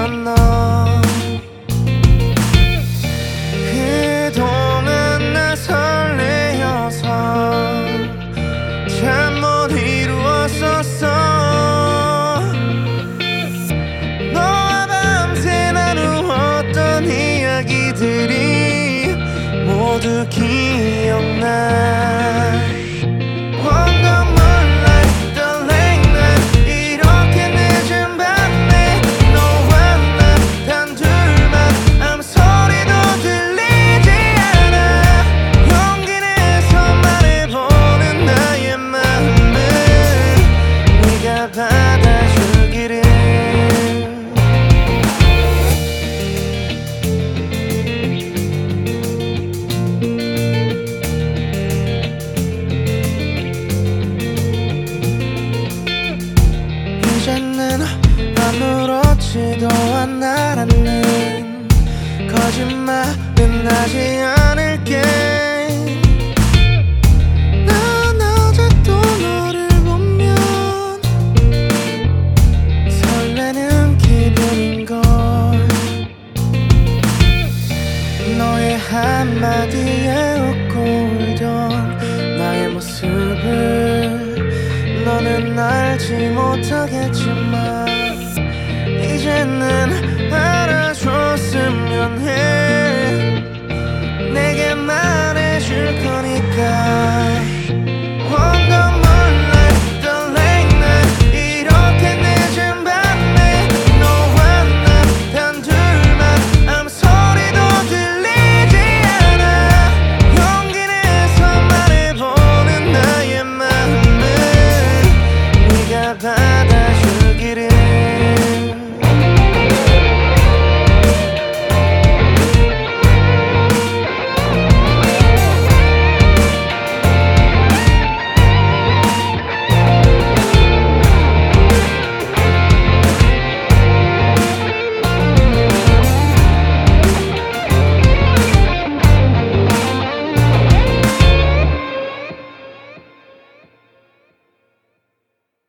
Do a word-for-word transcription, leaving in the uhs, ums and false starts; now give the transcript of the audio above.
있던 너 그동안 나 설레어서 잠 못 이루었었어. 너와 밤새 나누었던 이야기들이 모두 기억나. 받아주기를. 이제는 아무렇지도 않아라는 거짓말은 하지 않을게. 너의 한마디에 웃고 울던 나의 모습을 너는 알지 못하겠지만 이제는